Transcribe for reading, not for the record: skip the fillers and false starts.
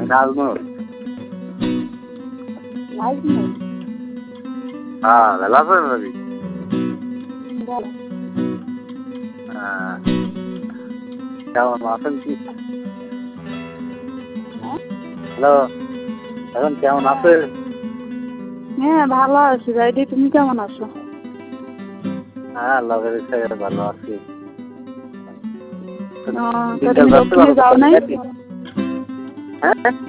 নাজমুল। নাজমুল? হ্যাঁ, ভালো আছেন ভাবি? বলো। হ্যাঁ, কেমন আছেন কি? হ্যাঁ? হ্যালো, এখন কেমন হ্যাঁ আছেন? হ্যাঁ, ভালো আছি ভাইটি, তুমি কেমন আছো? হ্যাঁ, আল্লাহর ইচ্ছায় ভালো আছি। তা দিনকাল তুমি যাচ্ছে দক্ষিণে ভালো যাও তো নাই? নাকি? হ্যাঁ?